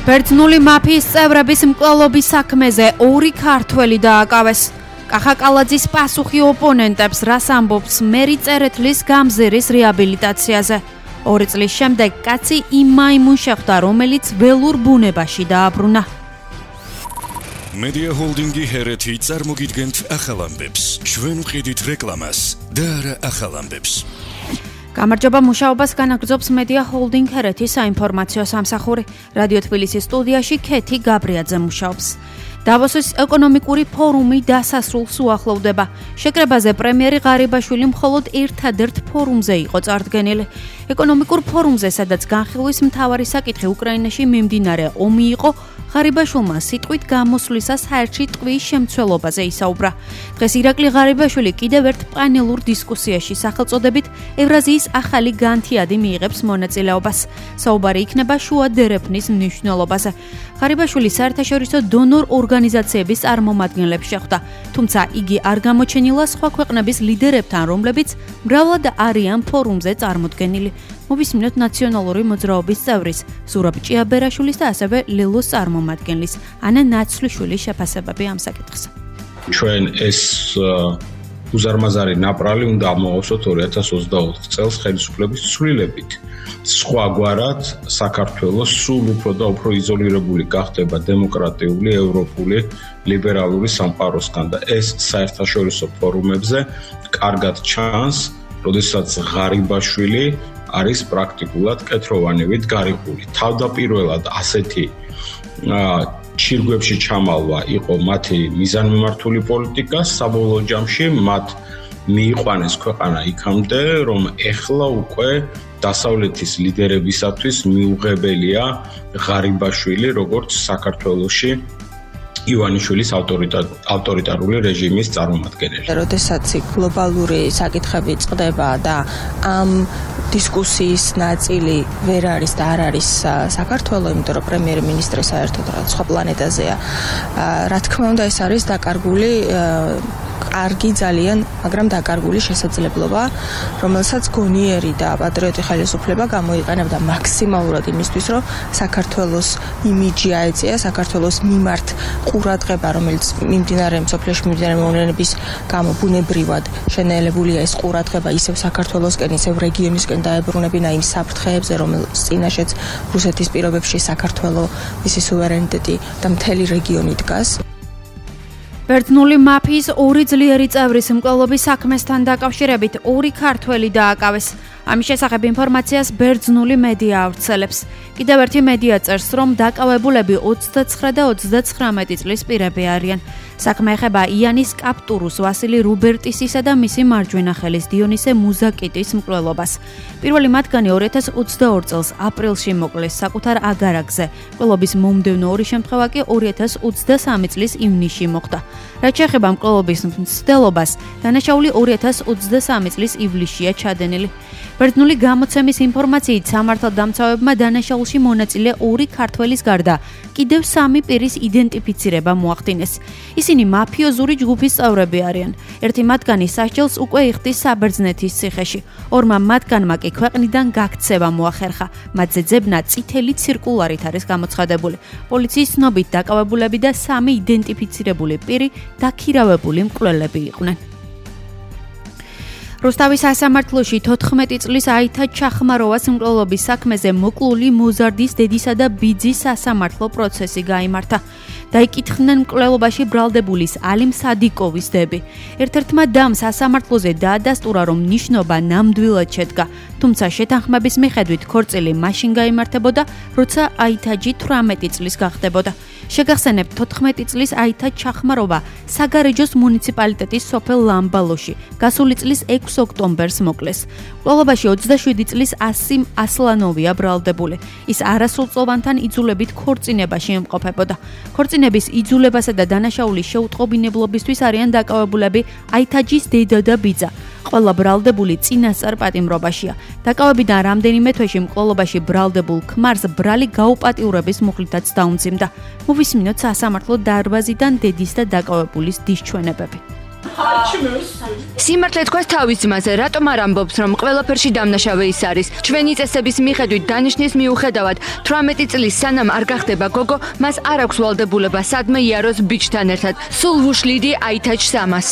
ბერძნული მაფიის წევრების მკვლელობის საქმეზე 2 ქართველი დააკავეს. კახა კალაძის პასუხი ოპონენტებს რას ამბობს მერი წერეთლის გამზირის რეაბილიტაციაზე. 2 წლის შემდეგ კაცი იმ მაიმუნს შეხვდა, რომელიც ველურ ბუნებაში დააბრუნა. Media Holding-ი ჰერეთი წარმოგიდგენთ ახალ ამბებს. ჩვენ ვყიდით რეკლამას და არა ახალ ამბებს. გამარჯობა, მუშაობას განაგრძობს Media Holding ჰერეთის საინფორმაციო სამსახური. რადიო თბილისის სტუდიაში ქეთი გაბრიაძე მუშაობს. დავოსის ეკონომიკური ფორუმი დასასრულს უახლოვდება. შეკრებაზე პრემიერი ღარიბაშვილი მხოლოდ ერთადერთ ფორუმზე იყო წარდგენილი. ეკონომიკურ ფორუმზე, სადაც განხილვის მთავარი საკითხი უკრაინაში მიმდინარე ომი იყო, ღარიბაშვილმა სიტყვით გამოსვლისას საერთში ტყვის შემცველობაზე ისაუბრა. დღეს ირაკლი ღარიბაშვილი კიდევ ერთ პანელურ დისკუსიაში სახელწოდებით ევრაზიის ახალი განთიადი მიიღებს მონაწილეობას. საუბარი იქნება შუა დერეფნის მნიშვნელობაზე. ღარიბაშვილი საერთაშორისო დონორ ორგანიზაციების წარმომადგენლებს შეხვდა, თუმცა იგი არ გამოჩენილა სხვა ქვეყნების ლიდერებთან, რომლებიც მრავლად არიან ფორუმზე წარმოდგენილი. მოვისმინოთ ნაციონალური მოძრაობის წევრის ზურაბ ჭიაბერაშვილის და ასევე ლელოს წარმომადგენლის ანა ნაცვლიშვილის შეფასებები ამ საკითხზე. ჩვენ ეს უზარმაზარი ნაპრალი უნდა ამოვავსოთ 2024 წელს ხელისუფლების ცვლილებით. სხვაგვარად საქართველოს სულ უფრო და უფრო იზოლირებული გახდება დემოკრატიული, ევროპული, ლიბერალური სამყაროსგან და ეს საერთაშორისო ფორუმებზე კარგად ჩანს, როდესაც ღარიბაშვილი არის პრაქტიკულად კეთროვანივით გარიყული. თავდაპირველად ასეთი ჩირგვებში ჩამალვა იყო მათი მიზანმიმართული პოლიტიკა, საბოლოო ჯამში მათ მიიყვანეს ქვეყანა იქამდე, რომ ეხლა უკვე დასავლეთის ლიდერებისათვის მიუღებელია ღარიბაშვილი, როგორც საქართველოში ივანიშვილის ავტორიტარული რეჟიმის წარმომადგენელი. როდესაც გლობალური საკითხები წყდება და ამ დისკუსიის ნაწილი ვერ არის და არ არის საქართველო, იმიტომ რომ პრემიერ-მინისტრი საერთოდ რა სხვა პლანეტაზეა. რა თქმა უნდა, ეს არის დაკარგული კარგი ძალიან, მაგრამ დაკარგული შესაძლებლობა, რომელსაც გონიერი და პატრიოტი ხელისუფლება გამოიყენებდა მაქსიმალურად იმისთვის, რომ საქართველოს იმიჯი აეწია, საქართველოს მიმართ ყურადღება, რომელიც მიმდინარე მსოფლიოში მიმდინარე მოვლენების გამო ბუნებრივად შენელებულია ეს ყურადღება ისევ საქართველოსკენ, ისევ რეგიონისკენ დაებრუნებინა იმ საფრთხეებზე, რომელსაც წინაშეც რუსეთის პირობებში საქართველოს მისი სუვერენიტეტი და მთელი რეგიონი დგას. ბერძნული მაფიის 2 ძლიერი წევრის მკვლელობის საქმესთან დაკავშირებით 2 ქართველი დააკავეს. ამის შესახებ ინფორმაციას ბერძნული მედია ავრცელებს. კიდევ ერთი მედია წერს, რომ დაკავებულები 29 და 39 წლის პირები არიან. საქმე ეხება იანის კაპტურუს, ვასილი რუბერტისისა და მისი მარჯვენა ხელის დიონისე მუზაკიტის მკვლელობას. პირველი მათგანი 2022 წელს აპრილში მოკლეს საკუთარ აგარაკზე. მკვლელობის მომდევნო 2 შემთხვევა კი 2023 წლის ივნისში მოხდა. რაც შეეხება მკვლელობის მცდელობას, დანაშაული 2023 წლის ივლისშია ჩადენილი. ბერძნული გამოცემის ინფორმაციით სამართალდამცავებმა დანაშაულში მონაწილე 2 ქართველის გარდა კიდევ 3 პირის იდენტიფიცირება მოახდინეს. ისინი მაფიოზური ჯგუფის წევრები არიან. ერთი მათგანი სასჯელს უკვე იხდის საბერძნეთის ციხეში. 2 მათგანმა კი ქვეყნიდან გაქცევა მოახერხა. მათზე ძებნა წითელი ცირკულარით არის გამოცხადებული. პოლიციის ცნობით დაკავებულები და 3 იდენტიფიცირებული პირი დაქირავებული მკვლელები იყვნენ. რუსთავის სასამართლოში 14 წლის აითა ჩახმაროვას მკვლელობის საქმეზე მოკლული მოზარდის დედისა და ბიძის სასამართლო პროცესი გაიმართა. დაიკითხნენ მკვლელობაში ბრალდებულის ალიმ სადიკოვის დები. ერთ-ერთმა დამ სასამართლოზე დაადასტურა, რომ ნიშნობა ნამდვილად შედგა, თუმცა შეთანხმების მიხედვით ქორწილი მაშინ გაიმართებოდა, როცა აითაჯი 18 წლის გახდებოდა. შეგახსენებთ, 14 წლის აითა ჩახმაროვა საგარეჯოს მუნიციპალიტეტის სოფელ ლამბალოში გასული წლის 6 ოქტომბერს მოკლეს. მკვლელობაში 27 წლის ასიმ ასლანოვია ბრალდებული. ის არასრულწლოვანთან იძულებით ქორწინებაში იმყოფებოდა. ქორწინების იძულებასა და დანაშაულის შეუტყობინებლობისთვის არიან დაკავებულები აითაჯის დედა და ბიძა. ყველა ბრალდებული წინასწარ პატიმრობაშია. დაკავებიდან რამდენიმე თვეში მკვლელობაში ბრალდებულ ქმარს ბრალი გაუპატიურების მუხლითაც დაუმძიმდა. მოვისმინოთ სასამართლო დარბაზიდან დედის და დაკავებულის დის ჩვენებები. სიმართლე თქვას თავის ძმაზე, რატომ არ ამბობს, რომ ყველაფერში დამნაშავე ის არის? ჩვენი წესების მიხედვით დანიშნის მიუხედავად, 18 წლის სანამ არ გახდება გოგო, მას არ აქვს ვალდებულება სადმე იაროს ბიჭთან ერთად. სულ ვუშლიდი აითაჩს ამას.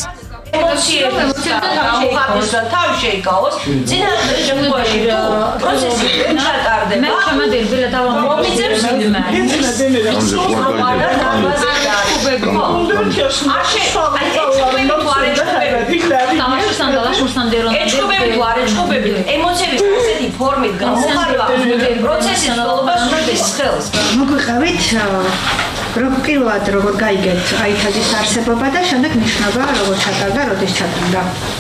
თავი შეიკავოს, წინა შემთხვევაში პროცესი ჩატარდება. მე შემოდი ბილა დავამოწევს ემოციების ასეთი ფორმით გამოხარვა პროცესის ხელობას უდრის ხელს. მოგვიყევით რომ პირველად როგორ გაიგეთ აითაჯის არსებობა და შემდეგ ნიშნობა როგორ ჩატარდა, როდის ჩატარდა.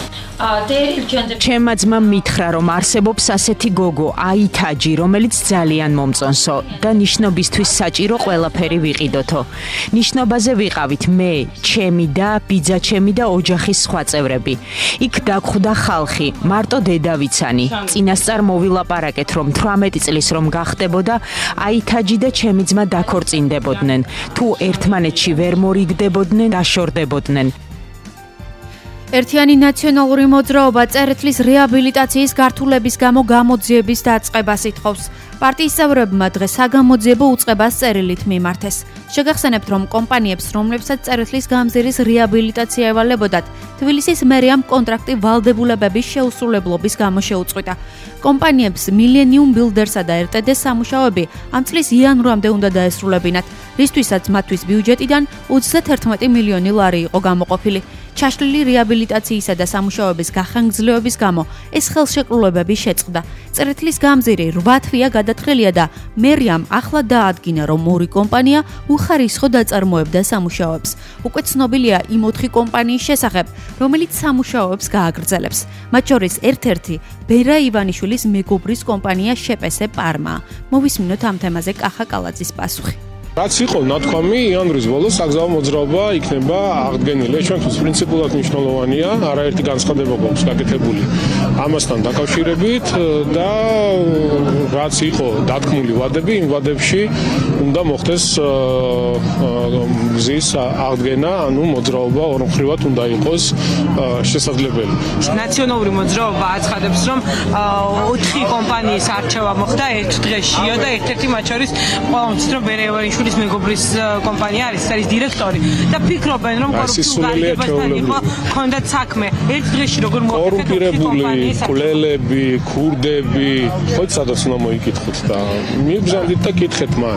ჩემმა ძმამ მითხრა, რომ არსებობს ასეთი გოგო, აითაჯი, რომელიც ძალიან მომწონსო და ნიშნობისთვის საჭირო ყველაფერი ვიყიდოთო. ნიშნობაზე ვიყავით მე, ჩემი და ბიძაჩემი და ოჯახის სხვა წევრები. იქ დაგხვდა ხალხი, მარტო დედავიცანი. წინასწარ მოვილაპარაკეთ, რომ 18 წლის რომ გახდებოდა, აითაჯი და ჩემი ძმა დაქორწინდებოდნენ. თუ ერთმანეთში ვერ მორიგდებოდნენ, დაშორდებოდნენ. ერთიანი ნაციონალური მოძრაობა წერეთლის რეაბილიტაციის გართულების გამო გამოძიების დაწყებას ითხოვს. პარტიის წევრებმა დღეს საგამოძიებო უწყებას წერილით მიმართეს. შეგახსენებთ, რომ კომპანიებს, რომლებსაც წერეთლის გამზირის რეაბილიტაცია ევალებოდათ, თბილისის მერიამ კონტრაქტი ვალდებულებების შეუსრულებლობის გამო შეუწყვიტა. კომპანიებს Millennium Builders-ა და RTD სამუშაოები ამ წლის იანვრამდე უნდა დაესრულებინათ, რისთვისაც მათთვის ბიუჯეტიდან 31 მილიონი ლარი იყო გამოყოფილი. ჩაშლილი რეაბილიტაციისა და სამუშაოების გახანგრძლივების გამო ეს ხელშეკრულებები შეწყდა. წერეთლის გამზირი 8 თვეა გადათხელია და მერიამ ახლა დაადგინა, რომ ორი კომპანია უხარისხო დაწარმოებდა სამუშაოებს. უკვე ცნობილია იმ 4 კომპანიის შესახებ, რომელიც სამუშაოებს გააგრძელებს. მათ შორის ერთ-ერთი ბერა ივანიშვილის მეგობრის კომპანია შეპესე პარმა. მოვისმინოთ ამ თემაზე კახა კალაძის პასუხი. რაც იყო ნათქვამი, იანვრის ბოლოს საგზაო მოძრაობა იქნება აღდგენილი. ჩვენთვის პრინციპულად მნიშვნელოვანია, არაერთი განცხადება გვაქვს გაკეთებული ამასთან დაკავშირებით და რაც იყო დათქმული ვადები, იმ ვადებში უნდა მოხდეს გზის აღდგენა, ანუ მოძრაობა ორმხრივად უნდა იყოს შესაძლებელი. ნაციონალური მოძრაობა აცხადებს, რომ 4 კომპანიის არჩევა მოხდა ერთ დღეშია და ერთ-ერთი მათ შორის ყველამწით რომ ბერევანიშვილის მეგობრის კომპანია არის დირექტორი და ფიქრობენ, რომ კორუფციასთან იყო ქონდათ საქმე. ერთ დღეში როგორ კორუმპირებული კვლელები, ქურდები, ხო სადაც უნდა მოიკითხოთ და მიბრძანდით და კითხეთ მათ.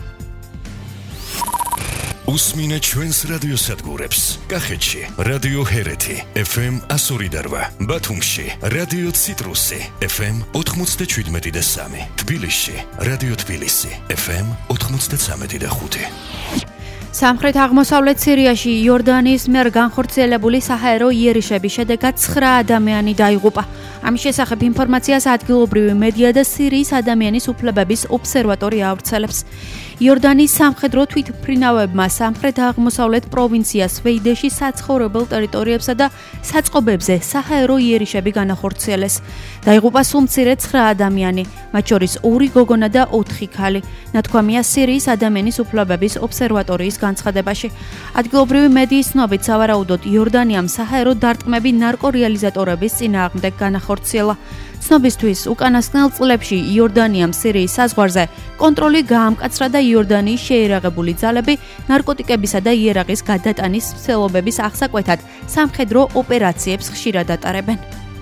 უსმინეთ ჩვენს რადიოსადგურებს. კახეთში რადიო ჰერეთი FM 102.8, ბათუმში რადიო ციტრუსი FM 97.3, თბილისში რადიო თბილისი FM 93.5. სამხრეთ აღმოსავლეთ სირიაში იორდანიის მიერ განხორციელებული საჰაერო იერიშების შედეგად 9 ადამიანი დაიღუპა. ამის შესახებ ინფორმაციას ადგილობრივი მედია და სირიის ადამიანის უფლებების ობსერვატორი ავრცელებს. იორდანიის სამხედრო თვითმფრინავებმა სამხრეთ-აღმოსავლეთ პროვინცია სვეიდეში საცხოვრებელ ტერიტორიებსა და საწყობებზე საჰაერო იერიშები განახორციელეს. დაიღუპა სულ მცირე 9 ადამიანი, მათ შორის 2 გოგონა და 4 ქალი. ნათქვამია სირიის ადამიანის უფლებების ობსერვატორიის განცხადებაში. ადგილობრივი მედიის ცნობით, სავარაუდოდ იორდანიამ საჰაერო დარტყმები ნარკორეალიზატორების წინააღმდეგ განახორციელა. ცნობისთვის, უკანასკნელ წლებში იორდანიამ სირიის საზღვარზე კონტროლი გაამკაცრა და იორდანიის შეიარაღებული ძალები ნარკოტიკებისა და იერაღის გადატანის მსვლელობების აღსაკვეთად სამხედრო ოპერაციებს ხშირად ატარებენ.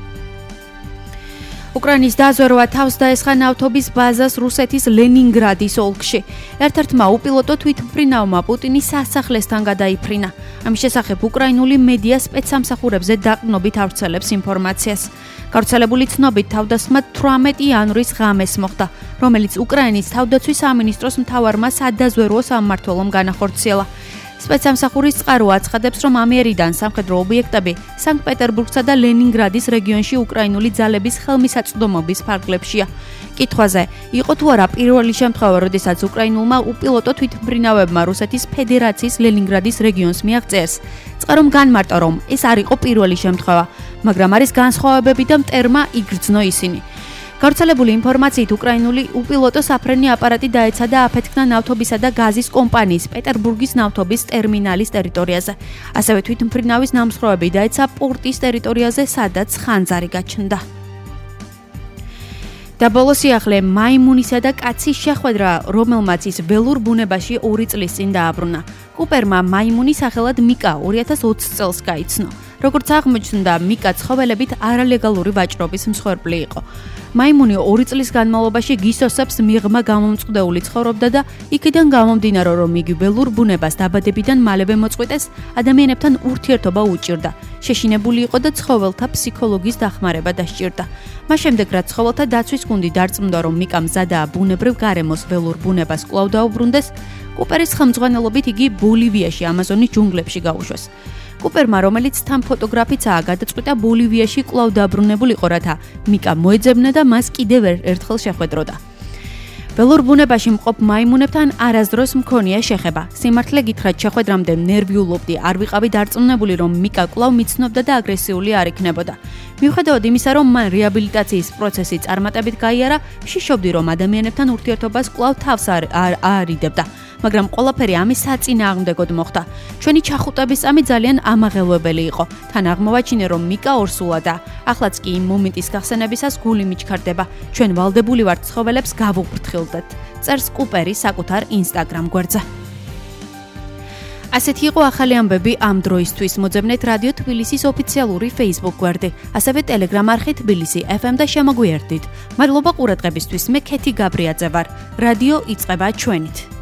უკრაინის დაზვერვა თავს დაესხა ნავთობის ბაზას რუსეთის ლენინგრადის ოლქში. ერთ-ერთმა უპილოტო თვითმფრინავმა პუტინის სასახლესთან გადაიფრინა. ამის შესახებ უკრაინული მედია სპეცსამსახურებზე დაყრდნობით ავრცელებს ინფორმაციას. გავრცელებული ცნობით თავდასხმა 18 იანვრის ღამეს მოხდა, რომელიც უკრაინის თავდაცვის სამინისტროს მთავარმა სადაზვერვო სამმართველომ განახორციელა. სპეცსამსახურის წყარო აცხადებს, რომ ამიერიდან სამხედრო ობიექტები სანქტ-პეტერბურგსა და ლენინგრადის რეგიონში უკრაინული ძალების ხელმისაწვდომობის ფარგლებშია. კითხვაზე, იყო თუ არა პირველი შემთხვევა, როდესაც უკრაინულმა უპილოტო თვითმფრინავებმა რუსეთის ფედერაციის ლენინგრადის რეგიონს მიაღწიეს, წყარომ განმარტა, რომ ეს არ იყო პირველი შემთხვევა, მაგრამ არის განსხვავებები და მტერმა იგრძნო ისინი. გავრცელებული ინფორმაციით უკრაინული უპილოტო საფრენი აპარატი დაეცა და აფეთქნა ნავთობისა და გაზის კომპანიის პეტერბურგის ნავთობის ტერმინალის ტერიტორიაზე. ასევე თვითმფრინავის ნამსხვრევები დაეცა პორტის ტერიტორიაზე, სადაც ხანძარი გაჩნდა. და ბოლოს სიახლე მაიმუნისა და კაცის შეხვედრა, რომელმაც ის ველურ ბუნებაში 2 წლის წინ დააბრუნა. კუპერმა მაიმუნი სახელად მიკა 2020 წელს გაიცნო. როგორც აღმოჩნდა, მიკა ცხოველებით არალეგალური ვაჭრობის მსხვერპლი იყო. მაიმუნი 2 წლის განმავლობაში გისოსებს მიღმა გამომწყვდეული ცხოვრობდა და იქიდან გამომდინარე, რომ იგი ველურ ბუნებას დაბადებიდან მალევე მოწყვიტეს, ადამიანებთან ურთიერთობა უჭირდა. შეშინებული იყო და ცხოველთა ფსიქოლოგის დახმარება დასჭირდა. მას შემდეგ, რაც ცხოველთა დაცვის გუნდი დარწმუნდა, რომ მიკა მზადაა ბუნებრივ გარემოს ველურ ბუნებას კვლავ დაუბრუნდეს, კუპერის ხელმძღვანელობით იგი ბოლივიაში, ამაზონის ჯუნგლებში გაუშვეს. კუპერმა, რომელიც თან ფოტოგრაფიცაა, გადაწყვიტა ბოლივიაში კვლავ დაბრუნებულიყო, რათა მიკა მოეძებნა და მას კიდევ ერთხელ შეხვედროდა. ველურ ბუნებაში მყოფ მაიმუნებთან არასდროს მქონია შეხება. სიმართლე გითხრათ, შეხვედრამდე ნერვიულობდი, არ ვიყავი დარწმუნებული, რომ მიკა კვლავ მიცნობდა და აგრესიული არ იქნებოდა. მიუხედავად იმისა, რომ მან რეაბილიტაციის პროცესი წარმატებით გაიარა, ვშიშობდი, რომ ადამიანებთან ურთიერთობას კვლავ თავს არ არიდებდა. მაგრამ ყველაფერი ამის საწინააღმდეგოდ მოხდა. ჩვენი ჩახუტების წამი ძალიან ამაღელვებელი იყო. თან აღმოვაჩინე, რომ მიკა ორსულა და ახლაც კი იმ მომენტის გახსენებისას გული მიჩქარდება. ჩვენ ვალდებული ვართ ცხოველებს გავუფრთხილდეთ. წერს კუპერი საკუთარ Instagram გვერდზე. ასეთი იყო ახალი ამბები ამ დროისთვის. მოძებნეთ რადიო თბილისის ოფიციალური Facebook გვერდი, ასევე Telegram არხი თბილისი FM და შემოგვიერთდით. მადლობა ყურადღებისთვის. მე ქეთი გაბრიაძე ვარ. რადიო იწყება ჩვენით.